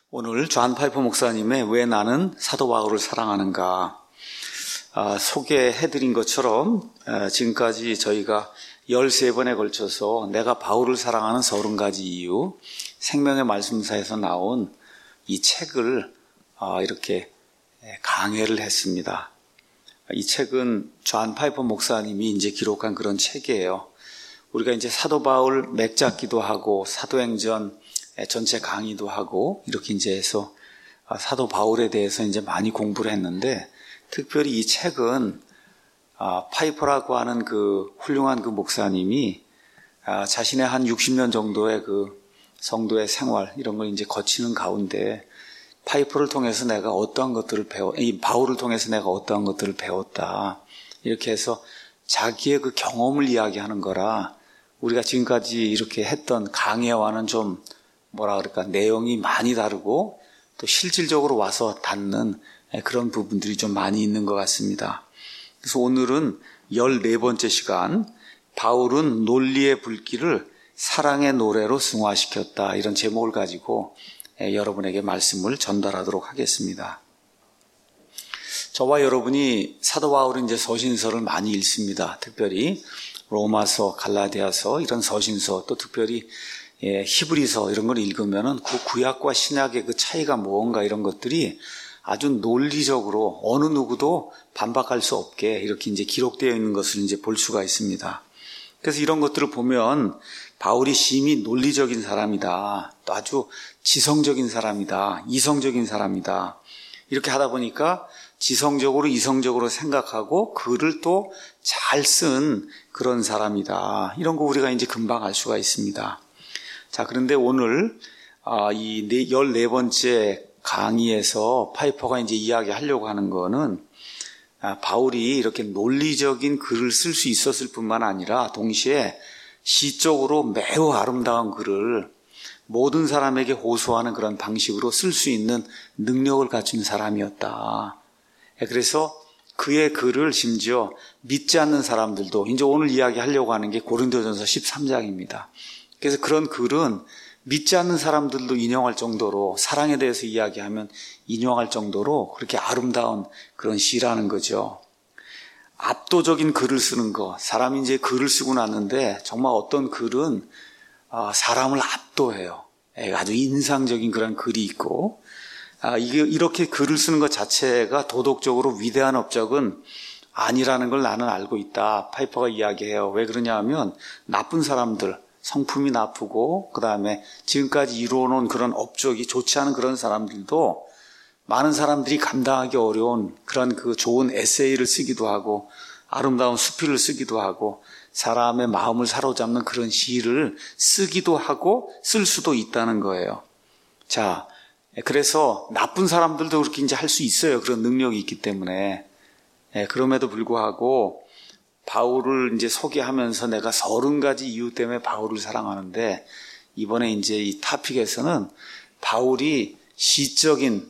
오늘 존 파이퍼 목사님의 왜 나는 사도 바울을 사랑하는가 소개해드린 것처럼 지금까지 저희가 13번에 걸쳐서 내가 바울을 사랑하는 30가지 이유, 생명의 말씀사에서 나온 이 책을 이렇게 강해를 했습니다. 이 책은 존 파이퍼 목사님이 이제 기록한 그런 책이에요. 우리가 이제 사도 바울 맥잡기도 하고 사도행전 전체 강의도 하고 이렇게 이제 해서 사도 바울에 대해서 이제 많이 공부를 했는데, 특별히 이 책은 파이퍼라고 하는 그 훌륭한 그 목사님이 자신의 한 60년 정도의 그 성도의 생활 이런 걸 이제 거치는 가운데 파이퍼를 통해서 내가 어떠한 것들을 이 바울을 통해서 내가 어떠한 것들을 배웠다, 이렇게 해서 자기의 그 경험을 이야기하는 거라 우리가 지금까지 이렇게 했던 강해와는 좀 내용이 많이 다르고 또 실질적으로 와서 닿는 그런 부분들이 좀 많이 있는 것 같습니다. 그래서 오늘은 14번째 시간, 바울은 논리의 불길을 사랑의 노래로 승화시켰다, 이런 제목을 가지고 여러분에게 말씀을 전달하도록 하겠습니다. 저와 여러분이 사도 바울은 이제 서신서를 많이 읽습니다. 특별히 로마서, 갈라디아서 이런 서신서, 또 특별히 히브리서 이런 걸 읽으면은 그 구약과 신약의 그 차이가 뭔가 이런 것들이 아주 논리적으로 어느 누구도 반박할 수 없게 이렇게 이제 기록되어 있는 것을 이제 볼 수가 있습니다. 그래서 이런 것들을 보면 바울이 심히 논리적인 사람이다, 또 아주 지성적인 사람이다, 이성적인 사람이다, 이렇게 하다 보니까 지성적으로 이성적으로 생각하고 글을 또 잘 쓴 그런 사람이다, 이런 거 우리가 이제 금방 알 수가 있습니다. 자, 그런데 오늘 이 14번째 강의에서 파이퍼가 이제 이야기하려고 하는 거는 바울이 이렇게 논리적인 글을 쓸 수 있었을 뿐만 아니라 동시에 시적으로 매우 아름다운 글을 모든 사람에게 호소하는 그런 방식으로 쓸 수 있는 능력을 갖춘 사람이었다. 그래서 그의 글을 심지어 믿지 않는 사람들도, 이제 오늘 이야기하려고 하는 게 고린도전서 13장입니다. 그래서 그런 글은 믿지 않는 사람들도 인용할 정도로, 사랑에 대해서 이야기하면 인용할 정도로 그렇게 아름다운 그런 시라는 거죠. 압도적인 글을 쓰는 거, 사람이 이제 글을 쓰고 났는데 정말 어떤 글은 사람을 압도해요. 아주 인상적인 그런 글이 있고, 이렇게 글을 쓰는 것 자체가 도덕적으로 위대한 업적은 아니라는 걸 나는 알고 있다, 파이퍼가 이야기해요. 왜 그러냐 하면 나쁜 사람들, 성품이 나쁘고 그 다음에 지금까지 이루어놓은 그런 업적이 좋지 않은 그런 사람들도 많은 사람들이 감당하기 어려운 그런 그 좋은 에세이를 쓰기도 하고 아름다운 수필을 쓰기도 하고 사람의 마음을 사로잡는 그런 시를 쓰기도 하고 쓸 수도 있다는 거예요. 자, 그래서 나쁜 사람들도 그렇게 이제 할 수 있어요. 그런 능력이 있기 때문에. 그럼에도 불구하고 바울을 이제 소개하면서 내가 30가지 이유 때문에 바울을 사랑하는데, 이번에 이제 이 토픽에서는 바울이 시적인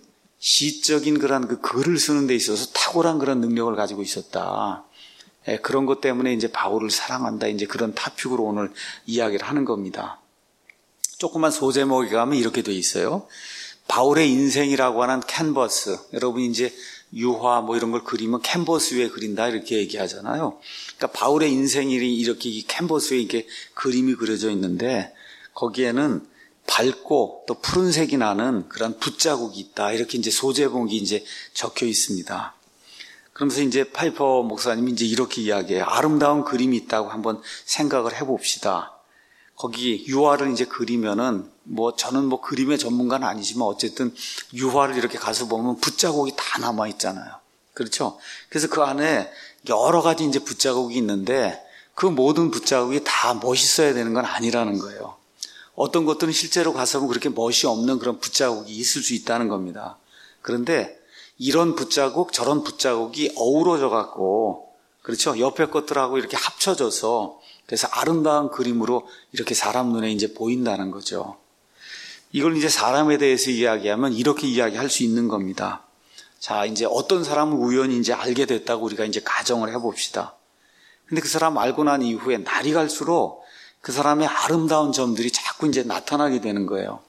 그런 그 글을 쓰는 데 있어서 탁월한 그런 능력을 가지고 있었다. 그런 것 때문에 이제 바울을 사랑한다, 이제 그런 토픽으로 오늘 이야기를 하는 겁니다. 조그만 소제목에 가면 이렇게 돼 있어요. 바울의 인생이라고 하는 캔버스. 여러분이 이제 유화 뭐 이런 걸 그리면 캔버스 위에 그린다, 이렇게 얘기하잖아요. 그러니까 바울의 인생이 이렇게 캔버스 위에 이렇게 그림이 그려져 있는데 거기에는 밝고 또 푸른색이 나는 그런 붓자국이 있다, 이렇게 이제 소제목이 이제 적혀 있습니다. 그러면서 이제 파이퍼 목사님이 이제 이렇게 이야기해요. 아름다운 그림이 있다고 한번 생각을 해봅시다. 거기 유화를 이제 그리면은 저는 그림의 전문가는 아니지만 어쨌든 유화를 이렇게 가서 보면 붓자국이 다 남아 있잖아요. 그렇죠? 그래서 그 안에 여러 가지 이제 붓자국이 있는데 그 모든 붓자국이 다 멋있어야 되는 건 아니라는 거예요. 어떤 것들은 실제로 가서 보면 그렇게 멋이 없는 그런 붓자국이 있을 수 있다는 겁니다. 그런데 이런 붓자국, 저런 붓자국이 어우러져 갖고, 그렇죠? 옆에 것들하고 이렇게 합쳐져서 그래서 아름다운 그림으로 이렇게 사람 눈에 이제 보인다는 거죠. 이걸 이제 사람에 대해서 이야기하면 이렇게 이야기할 수 있는 겁니다. 자, 이제 어떤 사람을 우연히 이제 알게 됐다고 우리가 이제 가정을 해봅시다. 근데 그 사람 알고 난 이후에 날이 갈수록 그 사람의 아름다운 점들이 자꾸 이제 나타나게 되는 거예요.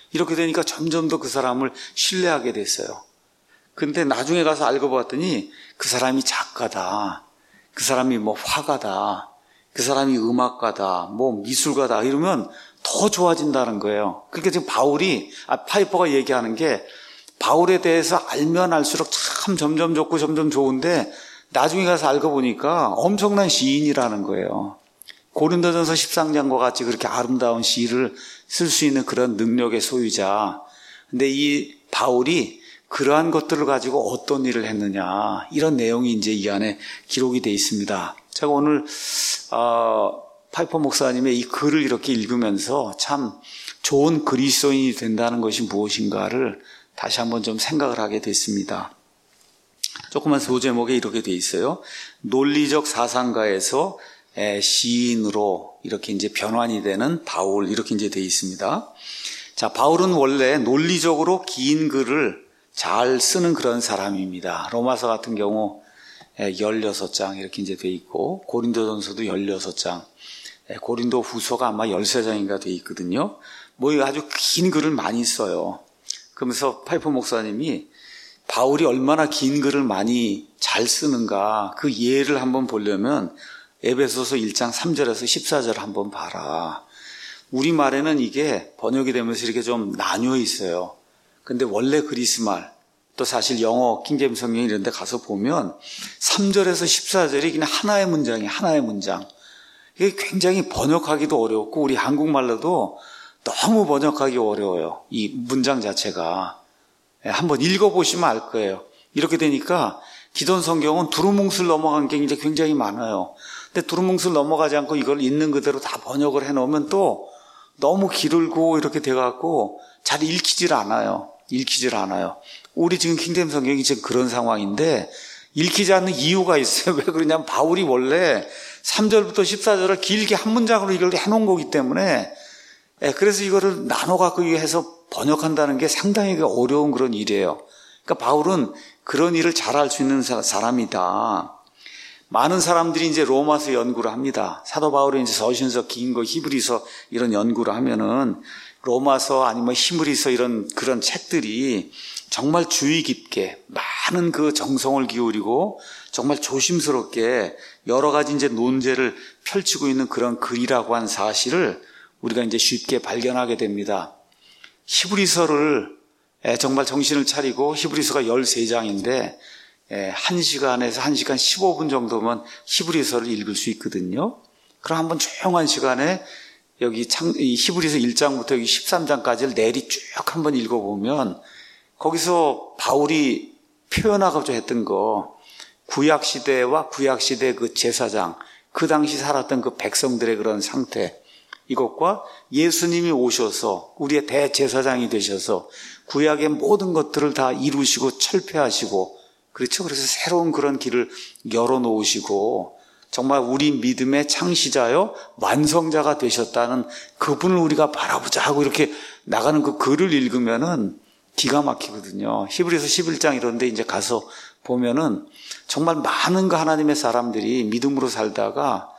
이렇게 되니까 점점 더 그 사람을 신뢰하게 됐어요. 근데 나중에 가서 알고 봤더니 그 사람이 작가다, 그 사람이 뭐 화가다, 그 사람이 음악가다, 뭐 미술가다 이러면 더 좋아진다는 거예요. 그러니까 지금 파이퍼가 얘기하는 게 바울에 대해서 알면 알수록 참 점점 좋고 점점 좋은데 나중에 가서 알고 보니까 엄청난 시인이라는 거예요. 고린도전서 13장과 같이 그렇게 아름다운 시를 쓸 수 있는 그런 능력의 소유자. 근데 이 바울이 그러한 것들을 가지고 어떤 일을 했느냐, 이런 내용이 이제 이 안에 기록이 되어 있습니다. 제가 오늘 파이퍼 목사님의 이 글을 이렇게 읽으면서 참 좋은 그리스도인이 된다는 것이 무엇인가를 다시 한번 좀 생각을 하게 됐습니다. 조그만 소제목에 이렇게 되어 있어요. 논리적 사상가에서 시인으로 이렇게 이제 변환이 되는 바울, 이렇게 이제 되어 있습니다. 자, 바울은 원래 논리적으로 긴 글을 잘 쓰는 그런 사람입니다. 로마서 같은 경우 16장 이렇게 이제 돼 있고, 고린도전서도 16장, 고린도 후서가 아마 13장인가 돼 있거든요. 뭐 아주 긴 글을 많이 써요. 그러면서 파이퍼 목사님이 바울이 얼마나 긴 글을 많이 잘 쓰는가, 그 예를 한번 보려면 에베소서 1장 3절에서 14절 한번 봐라. 우리말에는 이게 번역이 되면서 이렇게 좀 나뉘어 있어요. 근데 원래 그리스말, 또 사실 영어 킹제임스 성경 이런 데 가서 보면 3절에서 14절이 그냥 하나의 문장이에요. 하나의 문장. 이게 굉장히 번역하기도 어렵고 우리 한국말로도 너무 번역하기 어려워요. 이 문장 자체가. 한번 읽어보시면 알 거예요. 이렇게 되니까 기존 성경은 두루뭉술 넘어간 게 이제 굉장히 많아요. 근데 두루뭉술 넘어가지 않고 이걸 있는 그대로 다 번역을 해놓으면 또 너무 길고 이렇게 돼갖고 잘 읽히질 않아요. 우리 지금 킹제임스 성경이 지금 그런 상황인데 읽히지 않는 이유가 있어요. 왜 그러냐면 바울이 원래 3절부터 14절을 길게 한 문장으로 이걸 해놓은 거기 때문에, 그래서 이거를 나눠갖고 해서 번역한다는 게 상당히 어려운 그런 일이에요. 그러니까 바울은 그런 일을 잘할 수 있는 사람이다. 많은 사람들이 이제 로마서 연구를 합니다. 사도 바울이 이제 서신서, 긴 거, 히브리서 이런 연구를 하면은 로마서 아니면 히브리서 이런 그런 책들이 정말 주의 깊게 많은 그 정성을 기울이고 정말 조심스럽게 여러 가지 이제 논제를 펼치고 있는 그런 글이라고 하는 사실을 우리가 이제 쉽게 발견하게 됩니다. 히브리서를 정말 정신을 차리고, 히브리서가 13장인데 1시간에서 1시간 15분 정도면 히브리서를 읽을 수 있거든요. 그럼 한번 조용한 시간에 여기 이 히브리서 1장부터 여기 13장까지를 내리 쭉 한번 읽어보면 거기서 바울이 표현하고자 했던 거, 구약시대와 구약시대 그 제사장, 그 당시 살았던 그 백성들의 그런 상태, 이것과 예수님이 오셔서 우리의 대제사장이 되셔서 구약의 모든 것들을 다 이루시고 철폐하시고, 그렇죠? 그래서 새로운 그런 길을 열어놓으시고 정말 우리 믿음의 창시자요 완성자가 되셨다는 그분을 우리가 바라보자 하고 이렇게 나가는 그 글을 읽으면은 기가 막히거든요. 히브리서 11장 이런 데 이제 가서 보면은 정말 많은 그 하나님의 사람들이 믿음으로 살다가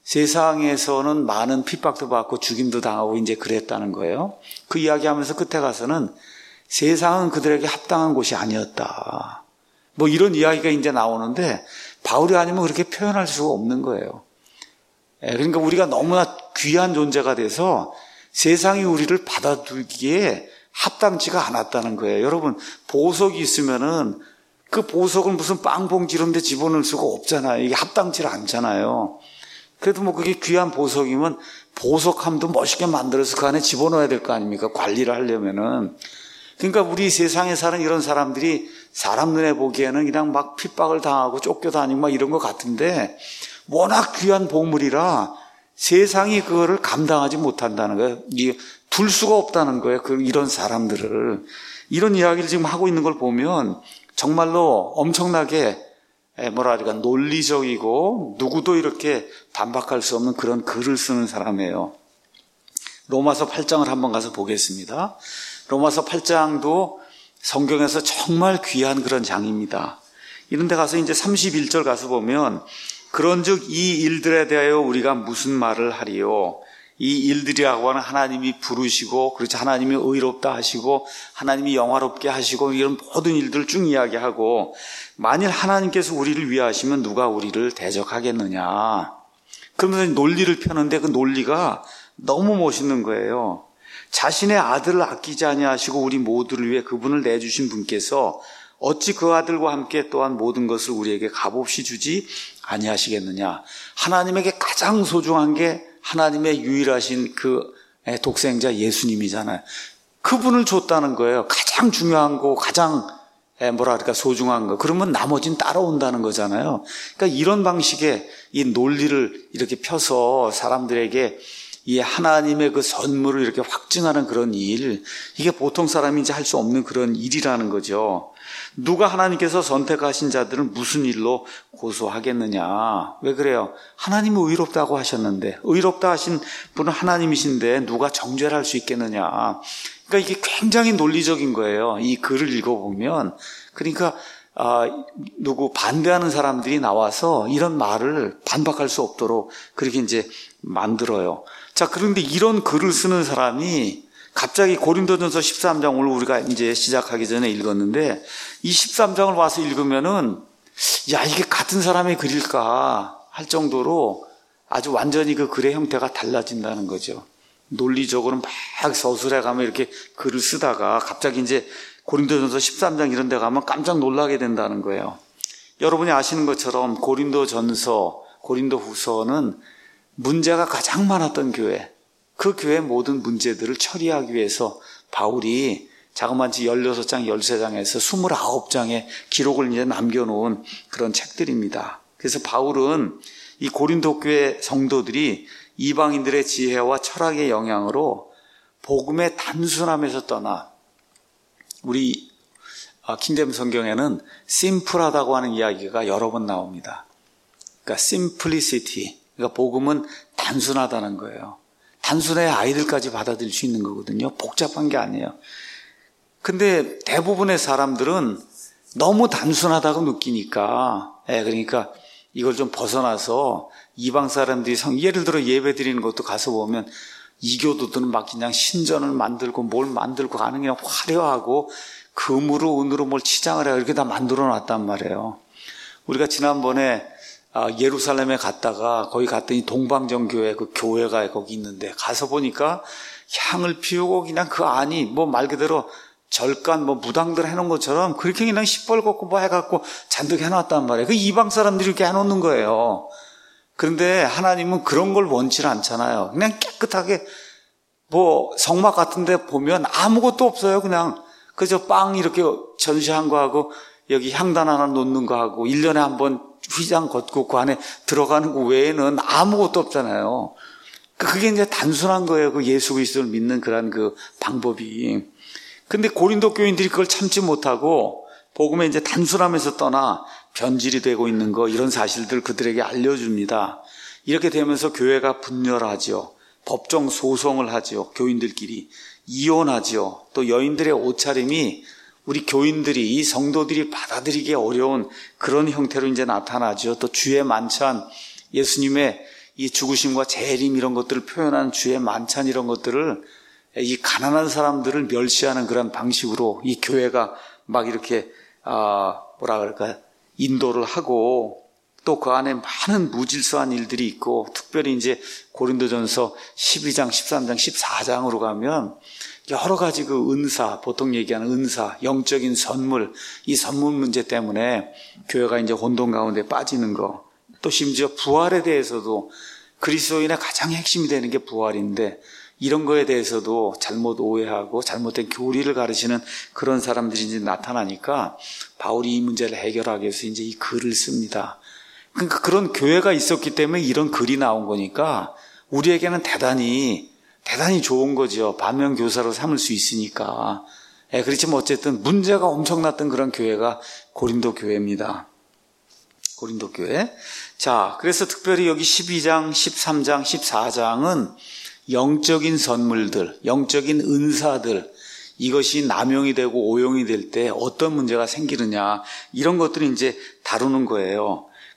세상에서는 많은 핍박도 받고 죽임도 당하고 이제 그랬다는 거예요. 그 이야기하면서 끝에 가서는 세상은 그들에게 합당한 곳이 아니었다, 뭐 이런 이야기가 이제 나오는데 바울이 아니면 그렇게 표현할 수가 없는 거예요. 그러니까 우리가 너무나 귀한 존재가 돼서 세상이 우리를 받아들이기에 합당치가 않았다는 거예요. 여러분, 보석이 있으면은 그 보석을 무슨 빵봉지 이런 데 집어넣을 수가 없잖아요. 이게 합당치 않잖아요. 그래도 뭐 그게 귀한 보석이면 보석함도 멋있게 만들어서 그 안에 집어넣어야 될 거 아닙니까? 관리를 하려면은. 그러니까 우리 세상에 사는 이런 사람들이 사람 눈에 보기에는 그냥 막 핍박을 당하고 쫓겨다니고 막 이런 것 같은데 워낙 귀한 보물이라 세상이 그거를 감당하지 못한다는 거예요. 둘 수가 없다는 거예요. 이런 사람들을. 이런 이야기를 지금 하고 있는 걸 보면 정말로 엄청나게 뭐랄까 논리적이고 누구도 이렇게 반박할 수 없는 그런 글을 쓰는 사람이에요. 로마서 8장을 한번 가서 보겠습니다. 로마서 8장도 성경에서 정말 귀한 그런 장입니다. 이런 데 가서 이제 31절 가서 보면 그런즉 이 일들에 대하여 우리가 무슨 말을 하리요? 이 일들이라고 하는 하나님이 부르시고, 그렇지, 하나님이 의롭다 하시고, 하나님이 영화롭게 하시고, 이런 모든 일들을 쭉 이야기하고, 만일 하나님께서 우리를 위하시면 누가 우리를 대적하겠느냐. 그러면서 논리를 펴는데 그 논리가 너무 멋있는 거예요. 자신의 아들을 아끼지 아니하시고 우리 모두를 위해 그분을 내주신 분께서 어찌 그 아들과 함께 또한 모든 것을 우리에게 값없이 주지 아니하시겠느냐. 하나님에게 가장 소중한 게 하나님의 유일하신 그 독생자 예수님이잖아요. 그분을 줬다는 거예요. 가장 중요한 거, 가장 소중한 거. 그러면 나머지는 따라온다는 거잖아요. 그러니까 이런 방식의 이 논리를 이렇게 펴서 사람들에게 이 하나님의 그 선물을 이렇게 확증하는 그런 일, 이게 보통 사람이 이제 할 수 없는 그런 일이라는 거죠. 누가 하나님께서 선택하신 자들을 무슨 일로 고소하겠느냐. 왜 그래요? 하나님은 의롭다고 하셨는데, 의롭다 하신 분은 하나님이신데 누가 정죄를 할 수 있겠느냐. 그러니까 이게 굉장히 논리적인 거예요. 이 글을 읽어보면. 그러니까 누구 반대하는 사람들이 나와서 이런 말을 반박할 수 없도록 그렇게 이제 만들어요. 자, 그런데 이런 글을 쓰는 사람이 갑자기 고린도전서 13장, 오늘 우리가 이제 시작하기 전에 읽었는데, 이 13장을 와서 읽으면은, 야, 이게 같은 사람의 글일까 할 정도로 아주 완전히 그 글의 형태가 달라진다는 거죠. 논리적으로 막 서술해 가면 이렇게 글을 쓰다가 갑자기 이제 고린도전서 13장 이런 데 가면 깜짝 놀라게 된다는 거예요. 여러분이 아시는 것처럼 고린도전서, 고린도후서는 문제가 가장 많았던 교회, 그 교회의 모든 문제들을 처리하기 위해서 바울이 자그마치 16장, 13장에서 29장의 기록을 이제 남겨놓은 그런 책들입니다. 그래서 바울은 이 고린도 교회 성도들이 이방인들의 지혜와 철학의 영향으로 복음의 단순함에서 떠나, 우리 킹제임 성경에는 심플하다고 하는 이야기가 여러 번 나옵니다. 그러니까 simplicity, 그러니까 복음은 단순하다는 거예요. 단순해야 아이들까지 받아들일 수 있는 거거든요. 복잡한 게 아니에요. 근데 대부분의 사람들은 너무 단순하다고 느끼니까, 그러니까 이걸 좀 벗어나서 이방 사람들이 예를 들어 예배 드리는 것도 가서 보면 이교도들은 막 그냥 신전을 만들고 뭘 만들고 가는 그냥 화려하고 금으로 은으로 뭘 치장을 해요. 이렇게 다 만들어 놨단 말이에요. 우리가 지난번에 예루살렘에 갔다가 거기 갔더니 동방정교회 그 교회가 거기 있는데 가서 보니까 향을 피우고 그냥 그 안이 뭐 말 그대로 절간 무당들 해놓은 것처럼 그렇게 그냥 시뻘겋고 뭐 해갖고 잔뜩 해놨단 말이에요. 그 이방 사람들이 이렇게 해놓는 거예요. 그런데 하나님은 그런 걸 원치 않잖아요. 그냥 깨끗하게 성막 같은 데 보면 아무것도 없어요. 그냥 그저 빵 이렇게 전시한 거 하고 여기 향단 하나 놓는 거 하고 1년에 한 번 휘장 걷고 그 안에 들어가는 거 외에는 아무것도 없잖아요. 그게 이제 단순한 거예요. 그 예수 그리스도를 믿는 그런 그 방법이. 근데 고린도 교인들이 그걸 참지 못하고 복음에 이제 단순함에서 떠나 변질이 되고 있는 거, 이런 사실들 그들에게 알려줍니다. 이렇게 되면서 교회가 분열하죠. 법정 소송을 하죠. 교인들끼리 이혼하죠. 또 여인들의 옷차림이 우리 교인들이, 이 성도들이 받아들이기 어려운 그런 형태로 이제 나타나죠. 또 주의 만찬, 예수님의 이 죽으심과 재림 이런 것들을 표현한 주의 만찬 이런 것들을 이 가난한 사람들을 멸시하는 그런 방식으로 이 교회가 막 이렇게 인도를 하고, 또 그 안에 많은 무질서한 일들이 있고, 특별히 이제 고린도전서 12장, 13장, 14장으로 가면 여러 가지 그 은사, 보통 얘기하는 은사, 영적인 선물, 이 선물 문제 때문에 교회가 이제 혼돈 가운데 빠지는 거, 또 심지어 부활에 대해서도 그리스도인의 가장 핵심이 되는 게 부활인데 이런 거에 대해서도 잘못 오해하고 잘못된 교리를 가르치는 그런 사람들이 이제 나타나니까 바울이 이 문제를 해결하기 위해서 이제 이 글을 씁니다. 그러니까 그런 교회가 있었기 때문에 이런 글이 나온 거니까 우리에게는 대단히 좋은 거죠. 반면교사로 삼을 수 있으니까. 그렇지만 어쨌든 문제가 엄청났던 그런 교회가 고린도 교회입니다. 고린도 교회. 자, 그래서 특별히 여기 12장, 13장, 14장은 영적인 선물들, 영적인 은사들, 이것이 남용이 되고 오용이 될 때 어떤 문제가 생기느냐, 이런 것들을 이제 다루는 거예요.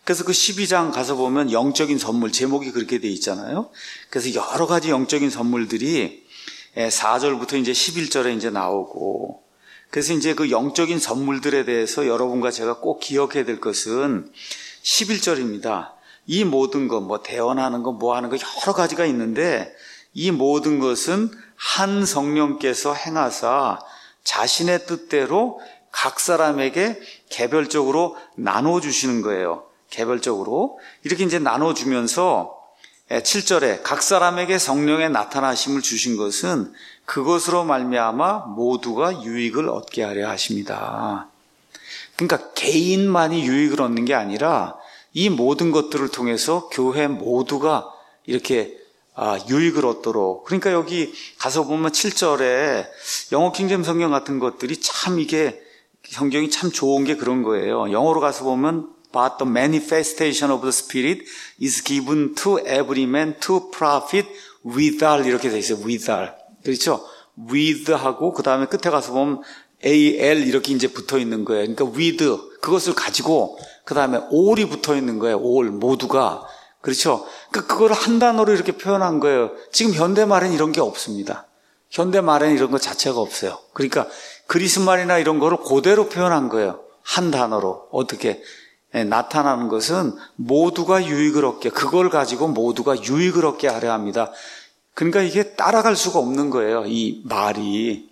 그래서 그 12장 가서 보면 영적인 선물, 제목이 그렇게 돼 있잖아요. 그래서 여러 가지 영적인 선물들이 4절부터 이제 11절에 이제 나오고, 그래서 이제 그 영적인 선물들에 대해서 여러분과 제가 꼭 기억해야 될 것은 11절입니다. 이 모든 것, 뭐 대언하는 거, 뭐 하는 거 여러 가지가 있는데, 이 모든 것은 한 성령께서 행하사 자신의 뜻대로 각 사람에게 개별적으로 나눠주시는 거예요. 개별적으로. 이렇게 이제 나눠주면서 7절에 각 사람에게 성령의 나타나심을 주신 것은 그것으로 말미암아 모두가 유익을 얻게 하려 하십니다. 그러니까 개인만이 유익을 얻는 게 아니라 이 모든 것들을 통해서 교회 모두가 이렇게 유익을 얻도록. 그러니까 여기 가서 보면 7절에 영어 킹제임 성경 같은 것들이 참 이게 성경이 참 좋은 게 그런 거예요. 영어로 가서 보면 But the manifestation of the Spirit is given to every man to profit withal 이렇게 돼 있어요. withal. 그렇죠? with하고 그 다음에 끝에 가서 보면 al 이렇게 이제 붙어 있는 거예요. 그러니까 with 그것을 가지고 그 다음에 all이 붙어 있는 거예요. all 모두가. 그렇죠? 그거를 한 단어로 이렇게 표현한 거예요. 지금 현대말엔 이런 게 없습니다. 현대말엔 이런 것 자체가 없어요. 그러니까 그리스말이나 이런 거를 그대로 표현한 거예요. 한 단어로. 어떻게 나타나는 것은 모두가 유익을 얻게, 그걸 가지고 모두가 유익을 얻게 하려 합니다. 그러니까 이게 따라갈 수가 없는 거예요. 이 말이.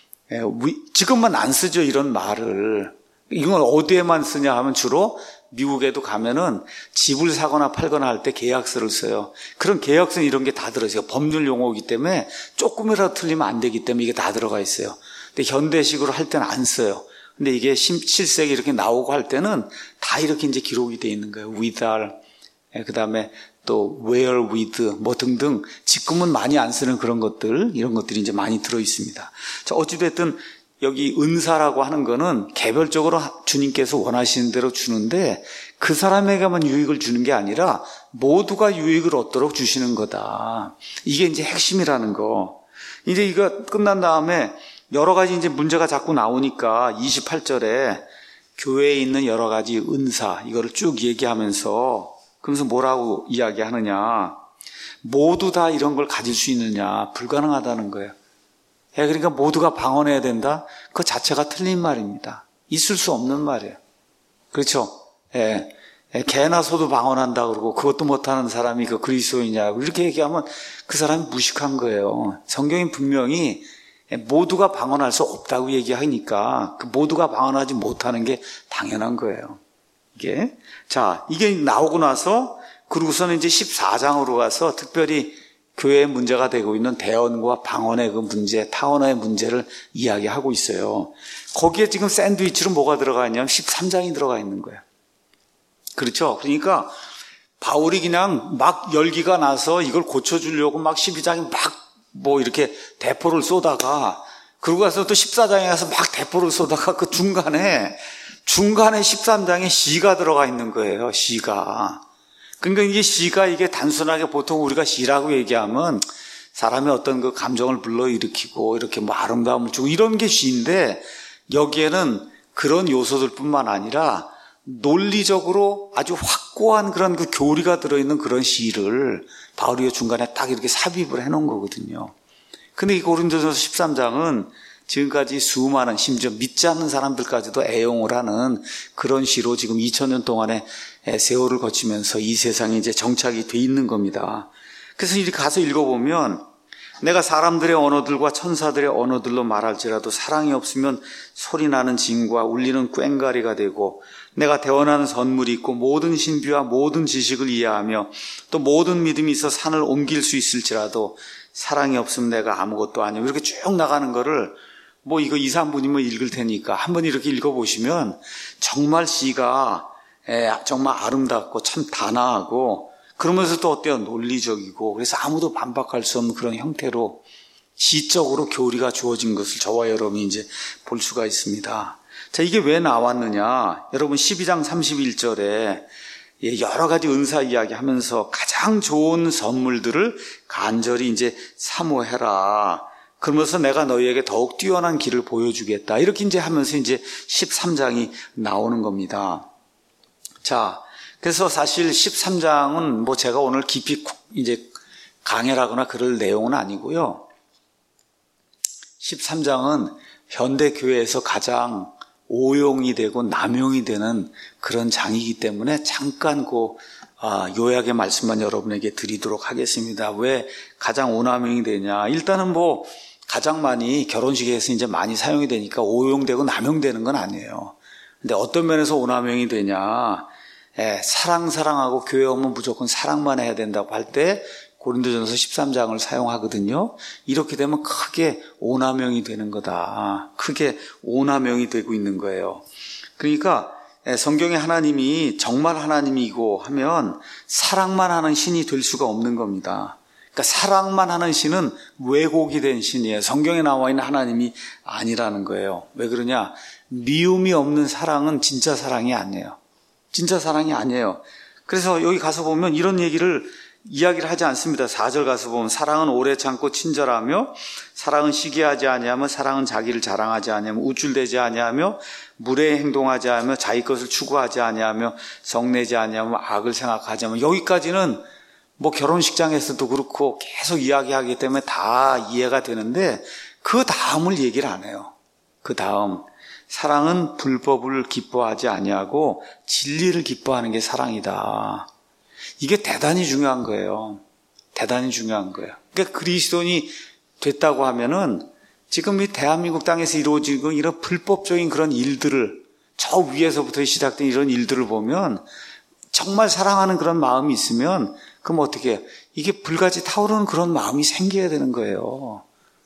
지금만 안 쓰죠, 이런 말을. 이건 어디에만 쓰냐 하면 주로 미국에도 가면은 집을 사거나 팔거나 할 때 계약서를 써요. 그런 계약서는 이런 게 다 들어있어요. 법률 용어이기 때문에 조금이라도 틀리면 안 되기 때문에 이게 다 들어가 있어요. 근데 현대식으로 할 때는 안 써요. 근데 이게 17세기 이렇게 나오고 할 때는 다 이렇게 이제 기록이 돼 있는 거예요. withal, 그 다음에 또 where with, 뭐 등등. 지금은 많이 안 쓰는 그런 것들, 이런 것들이 이제 많이 들어 있습니다. 자, 어찌됐든 여기 은사라고 하는 거는 개별적으로 주님께서 원하시는 대로 주는데 그 사람에게만 유익을 주는 게 아니라 모두가 유익을 얻도록 주시는 거다. 이게 이제 핵심이라는 거. 이제 이거 끝난 다음에 여러 가지 이제 문제가 자꾸 나오니까 28절에 교회에 있는 여러 가지 은사, 이거를 쭉 얘기하면서 그러면서 뭐라고 이야기하느냐. 모두 다 이런 걸 가질 수 있느냐. 불가능하다는 거예요. 그러니까 모두가 방언해야 된다? 그 자체가 틀린 말입니다. 있을 수 없는 말이에요. 그렇죠? 개나 소도 방언한다 그러고 그것도 못하는 사람이 그 그리스도이냐고 이렇게 얘기하면 그 사람이 무식한 거예요. 성경이 분명히 모두가 방언할 수 없다고 얘기하니까 그 모두가 방언하지 못하는 게 당연한 거예요. 이게. 자, 이게 나오고 나서 그러고서는 이제 14장으로 가서 특별히 교회의 문제가 되고 있는 대언과 방언의 그 문제, 타언의 문제를 이야기하고 있어요. 거기에 지금 샌드위치로 뭐가 들어가 있냐면 13장이 들어가 있는 거예요. 그렇죠? 그러니까 바울이 그냥 막 열기가 나서 이걸 고쳐주려고 막 12장에 막 뭐 이렇게 대포를 쏘다가 그러고 가서 또 14장에 가서 막 대포를 쏘다가 그 중간에 13장에 시가 들어가 있는 거예요. 시가. 그러니까 이게 시가 이게 단순하게 보통 우리가 시라고 얘기하면 사람의 어떤 그 감정을 불러일으키고 이렇게 뭐 아름다움을 주고 이런 게 시인데 여기에는 그런 요소들뿐만 아니라 논리적으로 아주 확고한 그런 그 교리가 들어있는 그런 시를 바울이 중간에 딱 이렇게 삽입을 해놓은 거거든요. 근데 이 고린도전서 13장은 지금까지 수많은 심지어 믿지 않는 사람들까지도 애용을 하는 그런 시로 지금 2000년 동안의 세월을 거치면서 이 세상에 이제 정착이 돼 있는 겁니다. 그래서 이렇게 가서 읽어보면 내가 사람들의 언어들과 천사들의 언어들로 말할지라도 사랑이 없으면 소리나는 징과 울리는 꽹과리가 되고 내가 대언하는 선물이 있고 모든 신비와 모든 지식을 이해하며 또 모든 믿음이 있어 산을 옮길 수 있을지라도 사랑이 없으면 내가 아무것도 아니고 이렇게 쭉 나가는 거를 뭐 이거 2, 3분이면 읽을 테니까 한번 이렇게 읽어보시면 정말 시가 정말 아름답고 참 단아하고 그러면서 또 어때요? 논리적이고 그래서 아무도 반박할 수 없는 그런 형태로 시적으로 교리가 주어진 것을 저와 여러분이 이제 볼 수가 있습니다. 자, 이게 왜 나왔느냐? 여러분 12장 31절에 여러 가지 은사 이야기하면서 가장 좋은 선물들을 간절히 이제 사모해라. 그러면서 내가 너희에게 더욱 뛰어난 길을 보여주겠다. 이렇게 이제 하면서 이제 13장이 나오는 겁니다. 자, 그래서 사실 13장은 뭐 제가 오늘 깊이 이제 강의를 하거나 그럴 내용은 아니고요. 13장은 현대 교회에서 가장 오용이 되고 남용이 되는 그런 장이기 때문에 잠깐 요약의 말씀만 여러분에게 드리도록 하겠습니다. 왜 가장 오남용이 되냐? 일단은 뭐 가장 많이 결혼식에서 이제 많이 사용이 되니까 오용되고 남용되는 건 아니에요. 근데 어떤 면에서 오남용이 되냐? 사랑하고 교회 오면 무조건 사랑만 해야 된다고 할 때 고린도전서 13장을 사용하거든요. 이렇게 되면 크게 오남용이 되는 거다. 크게 오남용이 되고 있는 거예요. 그러니까 성경에 하나님이 정말 하나님이고 하면 사랑만 하는 신이 될 수가 없는 겁니다. 그러니까 사랑만 하는 신은 왜곡이 된 신이에요. 성경에 나와 있는 하나님이 아니라는 거예요. 왜 그러냐? 미움이 없는 사랑은 진짜 사랑이 아니에요. 진짜 사랑이 아니에요. 그래서 여기 가서 보면 이런 이야기를 하지 않습니다. 4절 가서 보면 사랑은 오래 참고 친절하며 사랑은 시기하지 아니하며 사랑은 자기를 자랑하지 아니하며 우쭐대지 아니하며 무례히 행동하지 아니하며 자기 것을 추구하지 아니하며 성내지 아니하며 악을 생각하지 않으며 여기까지는 뭐 결혼식장에서도 그렇고 계속 이야기하기 때문에 다 이해가 되는데 그 다음을 얘기를 안 해요. 그 다음 사랑은 불법을 기뻐하지 아니하고 진리를 기뻐하는 게 사랑이다. 이게 대단히 중요한 거예요. 대단히 중요한 거예요. 그러니까 그리스도인이 됐다고 하면은 지금 이 대한민국 땅에서 이루어지고 이런 불법적인 그런 일들을 저 위에서부터 시작된 이런 일들을 보면 정말 사랑하는 그런 마음이 있으면 그럼 어떻게 해요? 이게 불같이 타오르는 그런 마음이 생겨야 되는 거예요.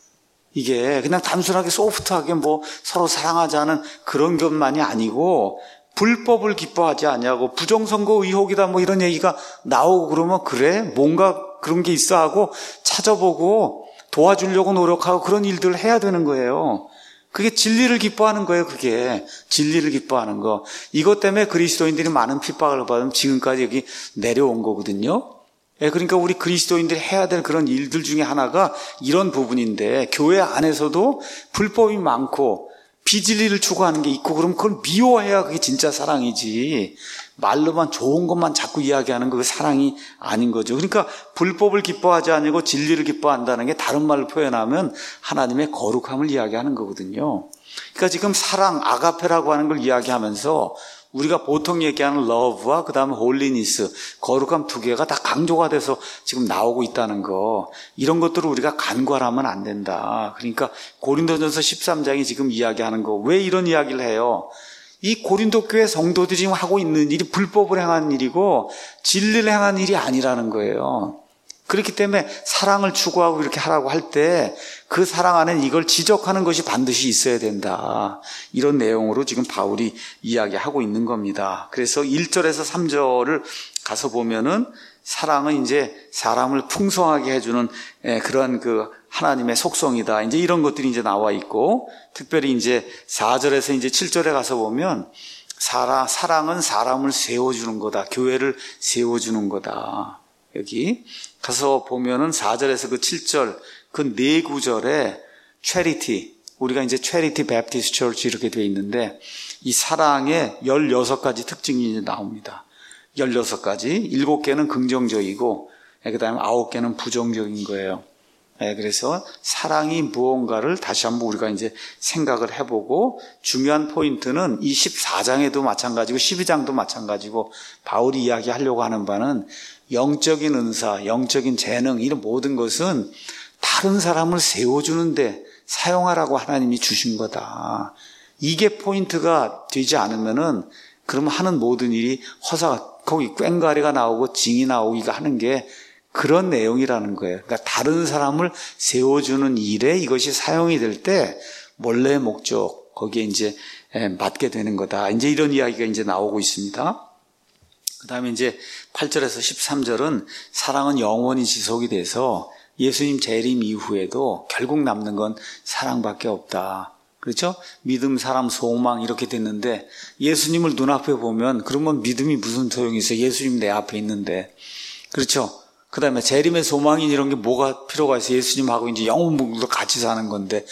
이게 그냥 단순하게 소프트하게 뭐 서로 사랑하자는 그런 것만이 아니고 불법을 기뻐하지 아니하고 부정선거 의혹이다 뭐 이런 얘기가 나오고 그러면 그래? 뭔가 그런 게 있어 하고 찾아보고 도와주려고 노력하고 그런 일들을 해야 되는 거예요. 그게 진리를 기뻐하는 거예요. 그게 진리를 기뻐하는 거. 이것 때문에 그리스도인들이 많은 핍박을 받으면 지금까지 여기 내려온 거거든요. 그러니까 우리 그리스도인들이 해야 될 그런 일들 중에 하나가 이런 부분인데 교회 안에서도 불법이 많고 비진리를 추구하는 게 있고 그럼 그걸 미워해야 그게 진짜 사랑이지. 말로만 좋은 것만 자꾸 이야기하는 그게 사랑이 아닌 거죠. 그러니까 불법을 기뻐하지 아니고 진리를 기뻐한다는 게 다른 말로 표현하면 하나님의 거룩함을 이야기하는 거거든요. 그러니까 지금 사랑, 아가페라고 하는 걸 이야기하면서 우리가 보통 얘기하는 love와 그 다음에 holiness, 거룩함 두 개가 다 강조가 돼서 지금 나오고 있다는 거. 이런 것들을 우리가 간과하면 안 된다. 그러니까 고린도전서 13장이 지금 이야기하는 거. 왜 이런 이야기를 해요? 이 고린도 교회 성도들이 지금 하고 있는 일이 불법을 행한 일이고 진리를 행한 일이 아니라는 거예요. 그렇기 때문에 사랑을 추구하고 이렇게 하라고 할 때 그 사랑 안에 이걸 지적하는 것이 반드시 있어야 된다. 이런 내용으로 지금 바울이 이야기하고 있는 겁니다. 그래서 1절에서 3절을 가서 보면은 사랑은 이제 사람을 풍성하게 해주는 그런 그 하나님의 속성이다. 이제 이런 것들이 이제 나와 있고 특별히 이제 4절에서 이제 7절에 가서 보면 사랑은 사람을 세워주는 거다. 교회를 세워주는 거다. 여기 가서 보면은 4절에서 그 7절 그 네 구절에 charity, 우리가 이제 charity baptist church 이렇게 되어 있는데 이 사랑의 16가지 특징이 이제 나옵니다. 16가지, 7개는 긍정적이고 그 다음에 9개는 부정적인 거예요. 그래서 사랑이 무언가를 다시 한번 우리가 이제 생각을 해보고 중요한 포인트는 이 14장에도 마찬가지고 12장도 마찬가지고 바울이 이야기하려고 하는 바는 영적인 은사, 영적인 재능 이런 모든 것은 다른 사람을 세워주는데 사용하라고 하나님이 주신 거다. 이게 포인트가 되지 않으면은 그러면 하는 모든 일이 거기 꽹과리가 나오고 징이 나오기가 하는 게 그런 내용이라는 거예요. 그러니까 다른 사람을 세워주는 일에 이것이 사용이 될 때 원래의 목적 거기에 이제 맞게 되는 거다. 이제 이런 이야기가 이제 나오고 있습니다. 그 다음에 이제 8절에서 13절은 사랑은 영원히 지속이 돼서 예수님 재림 이후에도 결국 남는 건 사랑밖에 없다. 그렇죠? 믿음, 사람, 소망 이렇게 됐는데 예수님을 눈앞에 보면 그러면 믿음이 무슨 소용이 있어요? 예수님 내 앞에 있는데. 그렇죠? 그 다음에 재림의 소망인 이런 게 뭐가 필요가 있어요? 예수님하고 이제 영원복으로 같이 사는 건데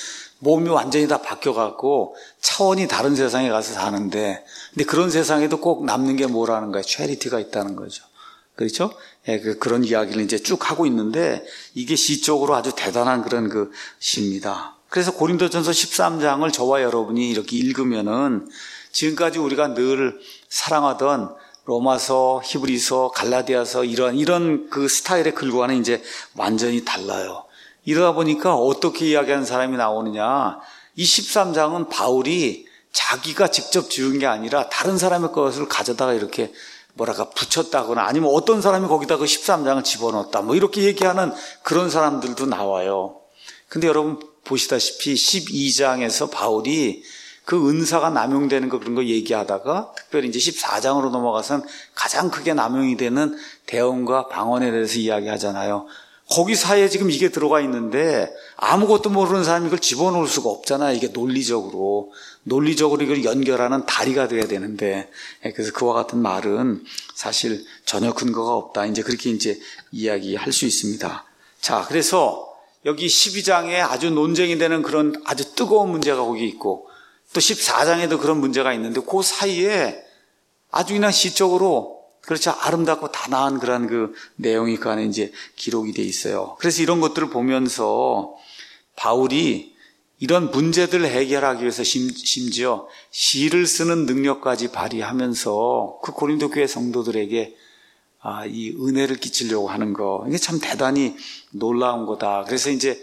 몸이 완전히 다 바뀌어갖고 차원이 다른 세상에 가서 사는데, 근데 그런 세상에도 꼭 남는 게 뭐라는 거예요? 채리티가 있다는 거죠. 그렇죠? 예, 그런 이야기를 이제 쭉 하고 있는데, 이게 시적으로 아주 대단한 그런 그 시입니다. 그래서 고린도전서 13장을 저와 여러분이 이렇게 읽으면은 지금까지 우리가 늘 사랑하던 로마서, 히브리서, 갈라디아서 이런 그 스타일의 글과는 이제 완전히 달라요. 이러다 보니까 어떻게 이야기하는 사람이 나오느냐. 이 13장은 바울이 자기가 직접 지은 게 아니라 다른 사람의 것을 가져다가 이렇게 붙였다거나 아니면 어떤 사람이 거기다 그 13장을 집어넣었다. 이렇게 얘기하는 그런 사람들도 나와요. 근데 여러분 보시다시피 12장에서 바울이 그 은사가 남용되는 거 그런 거 얘기하다가 특별히 이제 14장으로 넘어가선 가장 크게 남용이 되는 대언과 방언에 대해서 이야기하잖아요. 거기 사이에 지금 이게 들어가 있는데 아무것도 모르는 사람이 이걸 집어넣을 수가 없잖아요. 이게 논리적으로 이걸 연결하는 다리가 돼야 되는데, 그래서 그와 같은 말은 사실 전혀 근거가 없다. 이제 그렇게 이제 이야기할 수 있습니다. 자, 그래서 여기 12장에 아주 논쟁이 되는 그런 아주 뜨거운 문제가 거기 있고 또 14장에도 그런 문제가 있는데 그 사이에 아주 그냥 시적으로 그렇죠. 아름답고 단아한 그런 그 내용이 그 안에 이제 기록이 돼 있어요. 그래서 이런 것들을 보면서 바울이 이런 문제들을 해결하기 위해서 심지어 시를 쓰는 능력까지 발휘하면서 그 고린도 교회 성도들에게 이 은혜를 끼치려고 하는 거, 이게 참 대단히 놀라운 거다. 그래서 이제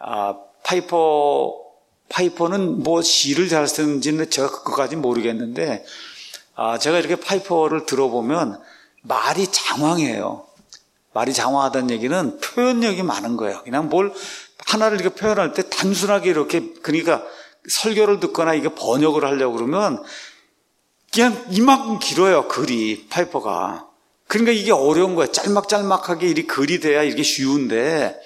파이퍼는 뭐 시를 잘 쓰는지는 제가 그것까지는 모르겠는데, 제가 이렇게 파이퍼를 들어보면 말이 장황해요. 말이 장황하다는 얘기는 표현력이 많은 거예요. 그냥 뭘 하나를 이렇게 표현할 때 단순하게 이렇게, 그러니까 설교를 듣거나 이게 번역을 하려고 그러면 그냥 이만큼 길어요, 글이, 파이퍼가. 그러니까 이게 어려운 거예요. 짤막짤막하게 이 글이 돼야 이게 쉬운데,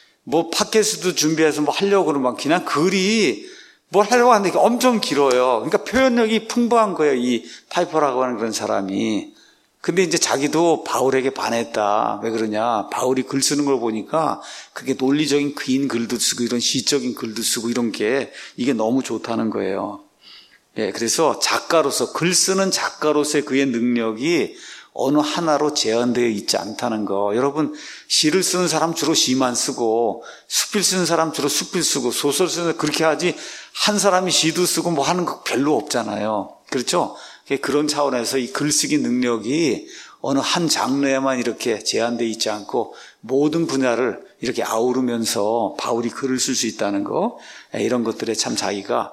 팟캐스트도 준비해서 하려고 그러면 그냥 글이 뭘 하려고 하는데 엄청 길어요. 그러니까 표현력이 풍부한 거예요, 이 파이퍼라고 하는 그런 사람이. 근데 이제 자기도 바울에게 반했다. 왜 그러냐? 바울이 글 쓰는 걸 보니까 그게 논리적인 긴 글도 쓰고 이런 시적인 글도 쓰고 이런 게 이게 너무 좋다는 거예요. 예, 그래서 작가로서, 글 쓰는 작가로서의 그의 능력이 어느 하나로 제한되어 있지 않다는 거. 여러분, 시를 쓰는 사람 주로 시만 쓰고, 수필 쓰는 사람 주로 수필 쓰고, 소설 쓰는 사람 그렇게 하지, 한 사람이 시도 쓰고 뭐 하는 거 별로 없잖아요. 그렇죠? 그런 차원에서 이 글쓰기 능력이 어느 한 장르에만 이렇게 제한되어 있지 않고 모든 분야를 이렇게 아우르면서 바울이 글을 쓸 수 있다는 거, 이런 것들에 참 자기가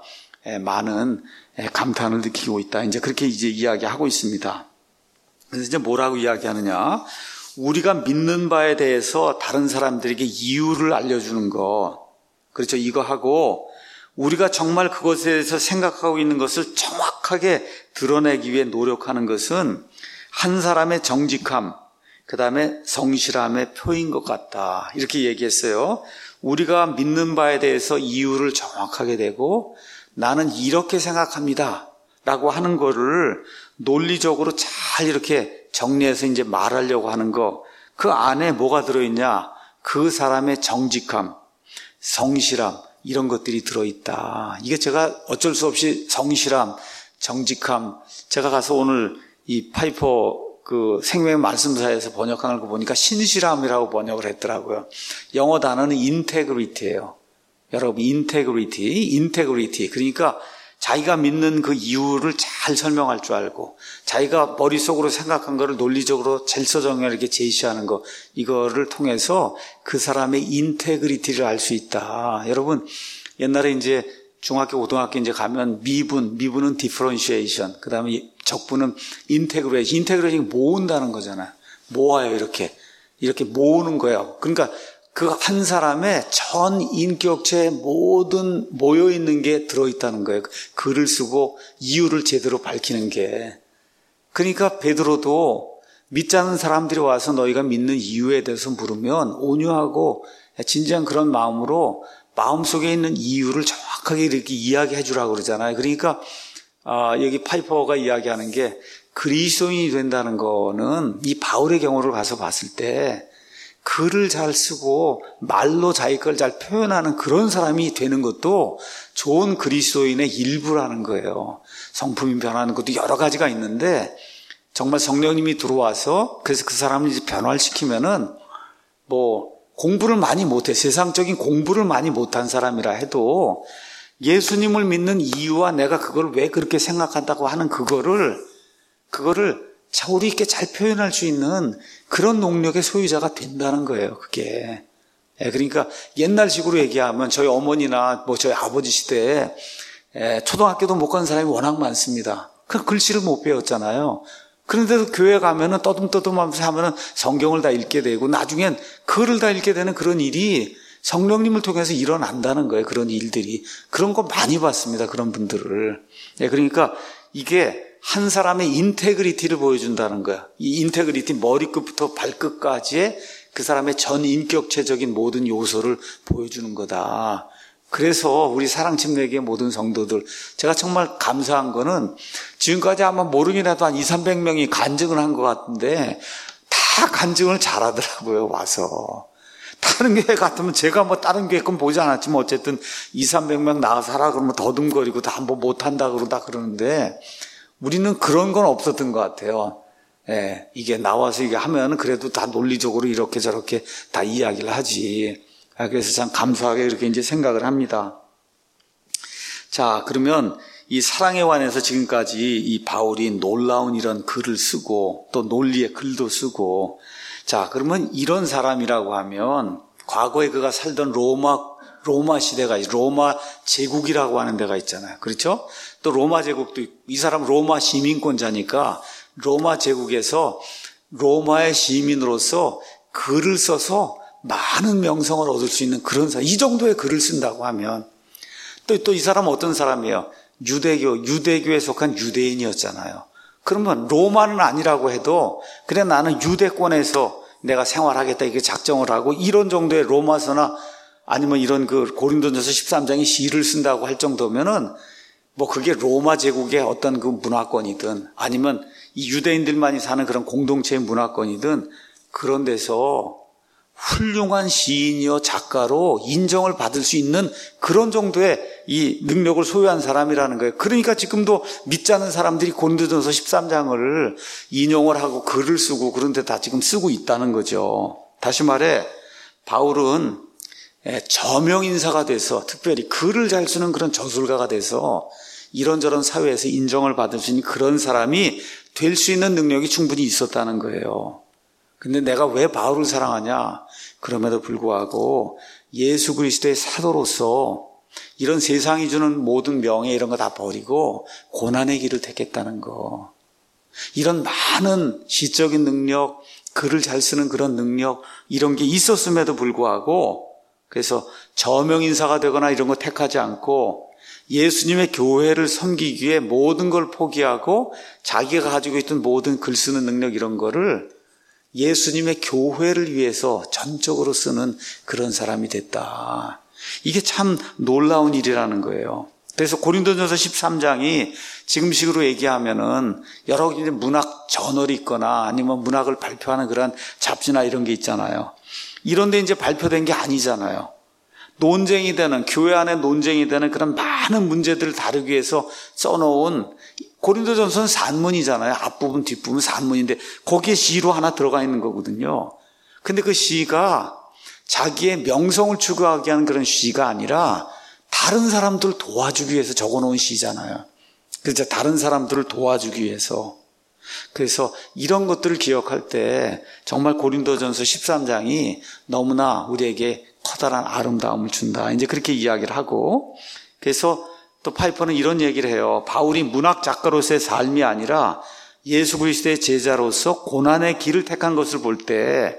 많은 감탄을 느끼고 있다. 이제 그렇게 이제 이야기하고 있습니다. 그래서 이제 뭐라고 이야기하느냐? 우리가 믿는 바에 대해서 다른 사람들에게 이유를 알려주는 거. 그렇죠. 이거 하고 우리가 정말 그것에 대해서 생각하고 있는 것을 정확하게 드러내기 위해 노력하는 것은 한 사람의 정직함, 그 다음에 성실함의 표인 것 같다. 이렇게 얘기했어요. 우리가 믿는 바에 대해서 이유를 정확하게 대고 나는 이렇게 생각합니다. 라고 하는 거를 논리적으로 잘 이렇게 정리해서 이제 말하려고 하는 거, 그 안에 뭐가 들어있냐? 그 사람의 정직함, 성실함, 이런 것들이 들어있다. 이게 제가 어쩔 수 없이 성실함, 정직함, 제가 가서 오늘 이 파이퍼 그 생명의 말씀사에서 번역한 걸 보니까 신실함이라고 번역을 했더라고요. 영어 단어는 인테그리티예요. 여러분, 인테그리티. 그러니까 자기가 믿는 그 이유를 잘 설명할 줄 알고 자기가 머릿속으로 생각한 거를 논리적으로 질서정연하게 이렇게 제시하는 거, 이거를 통해서 그 사람의 인테그리티를 알 수 있다. 여러분, 옛날에 이제 중학교, 고등학교 이제 가면 미분은 디퍼런시에이션, 그 다음에 적분은 인테그레이션이 모은다는 거잖아요. 모아요, 이렇게 모으는 거예요. 그러니까 그 한 사람의 전 인격체의 모든 모여있는 게 들어있다는 거예요. 글을 쓰고 이유를 제대로 밝히는 게. 그러니까 베드로도 믿지 않는 사람들이 와서 너희가 믿는 이유에 대해서 물으면 온유하고 진지한 그런 마음으로 마음속에 있는 이유를 정확하게 이렇게 이야기해 주라고 그러잖아요. 그러니까 여기 파이퍼가 이야기하는 게 그리스도인이 된다는 거는 이 바울의 경우를 가서 봤을 때 글을 잘 쓰고 말로 자기 걸 잘 표현하는 그런 사람이 되는 것도 좋은 그리스도인의 일부라는 거예요. 성품이 변하는 것도 여러 가지가 있는데 정말 성령님이 들어와서 그래서 그 사람을 이제 변화시키면은 공부를 많이 못해 세상적인 공부를 많이 못한 사람이라 해도 예수님을 믿는 이유와 내가 그걸 왜 그렇게 생각한다고 하는 그거를 자우리 있게 잘 표현할 수 있는 그런 능력의 소유자가 된다는 거예요, 그게. 그러니까 옛날식으로 얘기하면 저희 어머니나 저희 아버지 시대에 초등학교도 못 간 사람이 워낙 많습니다. 그 글씨를 못 배웠잖아요. 그런데도 교회 가면은 떠듬떠듬하면서 하면은 성경을 다 읽게 되고 나중엔 글을 다 읽게 되는 그런 일이 성령님을 통해서 일어난다는 거예요, 그런 일들이. 그런 거 많이 봤습니다, 그런 분들을. 그러니까 이게 한 사람의 인테그리티를 보여준다는 거야. 이 인테그리티 머리끝부터 발끝까지의 그 사람의 전 인격체적인 모든 요소를 보여주는 거다. 그래서 우리 사랑침례교의 모든 성도들, 제가 정말 감사한 거는 지금까지 아마 모르긴해도 한 200~300명이 간증을 한 것 같은데 다 간증을 잘하더라고요, 와서. 다른 교회 같으면 제가 다른 교회 건 보지 않았지만 어쨌든 200~300명 나가서 하라 그러면 더듬거리고 다 못한다 그러는데 우리는 그런 건 없었던 것 같아요. 이게 나와서 이게 하면 그래도 다 논리적으로 이렇게 저렇게 다 이야기를 하지. 그래서 참 감사하게 이렇게 이제 생각을 합니다. 자, 그러면 이 사랑에 관해서 지금까지 이 바울이 놀라운 이런 글을 쓰고 또 논리의 글도 쓰고, 자, 그러면 이런 사람이라고 하면 과거에 그가 살던 로마 시대가 로마 제국이라고 하는 데가 있잖아요. 그렇죠? 또 로마 제국도 이 사람 로마 시민권자니까 로마 제국에서 로마의 시민으로서 글을 써서 많은 명성을 얻을 수 있는 그런 사람, 이 정도의 글을 쓴다고 하면 또 이 사람은 어떤 사람이에요? 유대교에 속한 유대인이었잖아요. 그러면 로마는 아니라고 해도 그래 나는 유대권에서 내가 생활하겠다 이렇게 작정을 하고 이런 정도의 로마서나 아니면 이런 그 고린도전서 13장의 시를 쓴다고 할 정도면은 그게 로마 제국의 어떤 그 문화권이든 아니면 이 유대인들만이 사는 그런 공동체의 문화권이든 그런 데서 훌륭한 시인이요 작가로 인정을 받을 수 있는 그런 정도의 이 능력을 소유한 사람이라는 거예요. 그러니까 지금도 믿지 않는 사람들이 고린도전서 13장을 인용을 하고 글을 쓰고 그런 데 다 지금 쓰고 있다는 거죠. 다시 말해 바울은 저명 인사가 돼서 특별히 글을 잘 쓰는 그런 저술가가 돼서 이런저런 사회에서 인정을 받을 수 있는 그런 사람이 될 수 있는 능력이 충분히 있었다는 거예요. 근데 내가 왜 바울을 사랑하냐? 그럼에도 불구하고 예수 그리스도의 사도로서 이런 세상이 주는 모든 명예 이런 거 다 버리고 고난의 길을 택했다는 거. 이런 많은 시적인 능력, 글을 잘 쓰는 그런 능력 이런 게 있었음에도 불구하고 그래서 저명인사가 되거나 이런 거 택하지 않고 예수님의 교회를 섬기기 위해 모든 걸 포기하고 자기가 가지고 있던 모든 글 쓰는 능력 이런 거를 예수님의 교회를 위해서 전적으로 쓰는 그런 사람이 됐다. 이게 참 놀라운 일이라는 거예요. 그래서 고린도전서 13장이 지금식으로 얘기하면은 여러 가지 문학 저널이 있거나 아니면 문학을 발표하는 그런 잡지나 이런 게 있잖아요. 이런 데 이제 발표된 게 아니잖아요. 논쟁이 되는, 교회 안에 논쟁이 되는 그런 많은 문제들을 다루기 위해서 써놓은 고린도전서는 산문이잖아요. 앞부분, 뒷부분 산문인데 거기에 시로 하나 들어가 있는 거거든요. 근데 그 시가 자기의 명성을 추구하게 하는 그런 시가 아니라 다른 사람들을 도와주기 위해서 적어놓은 시잖아요. 그래서 다른 사람들을 도와주기 위해서. 그래서 이런 것들을 기억할 때 정말 고린도전서 13장이 너무나 우리에게 커다란 아름다움을 준다. 이제 그렇게 이야기를 하고, 그래서 또 파이퍼는 이런 얘기를 해요. 바울이 문학 작가로서의 삶이 아니라 예수 그리스도의 제자로서 고난의 길을 택한 것을 볼 때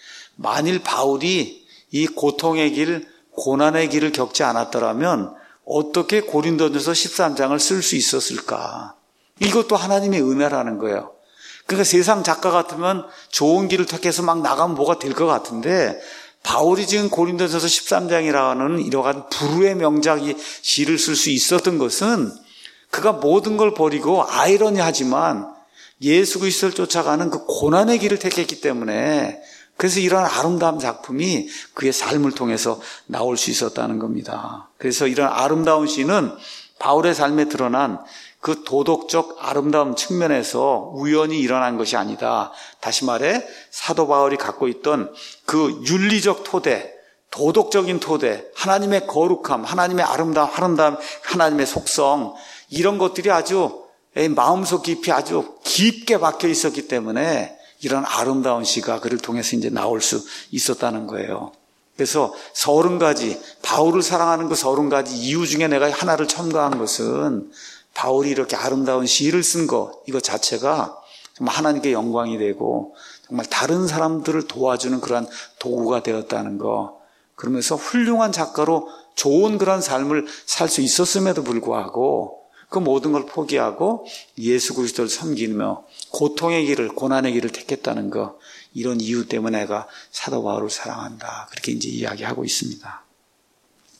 만일 바울이 이 고통의 길, 고난의 길을 겪지 않았더라면 어떻게 고린도전서 13장을 쓸 수 있었을까? 이것도 하나님의 은혜라는 거예요. 그러니까 세상 작가 같으면 좋은 길을 택해서 막 나가면 뭐가 될 것 같은데 바울이 지금 고린도전서 13장이라는 이러한 불후의 명작이 시를 쓸 수 있었던 것은 그가 모든 걸 버리고 아이러니하지만 예수 그리스도를 쫓아가는 그 고난의 길을 택했기 때문에 그래서 이런 아름다운 작품이 그의 삶을 통해서 나올 수 있었다는 겁니다. 그래서 이런 아름다운 시는 바울의 삶에 드러난 그 도덕적 아름다운 측면에서 우연히 일어난 것이 아니다. 다시 말해 사도 바울이 갖고 있던 그 윤리적 토대, 도덕적인 토대, 하나님의 거룩함, 하나님의 아름다움, 하나님의 속성, 이런 것들이 아주 마음속 깊이 아주 깊게 박혀 있었기 때문에 이런 아름다운 시가 그를 통해서 이제 나올 수 있었다는 거예요. 그래서 30가지, 바울을 사랑하는 그 30가지 이유 중에 내가 하나를 첨가한 것은 바울이 이렇게 아름다운 시를 쓴 것, 이것 자체가 정말 하나님께 영광이 되고 정말 다른 사람들을 도와주는 그러한 도구가 되었다는 거. 그러면서 훌륭한 작가로 좋은 그런 삶을 살 수 있었음에도 불구하고 그 모든 걸 포기하고 예수 그리스도를 섬기며 고통의 길을, 고난의 길을 택했다는 거, 이런 이유 때문에 내가 사도 바울을 사랑한다. 그렇게 이제 이야기하고 있습니다.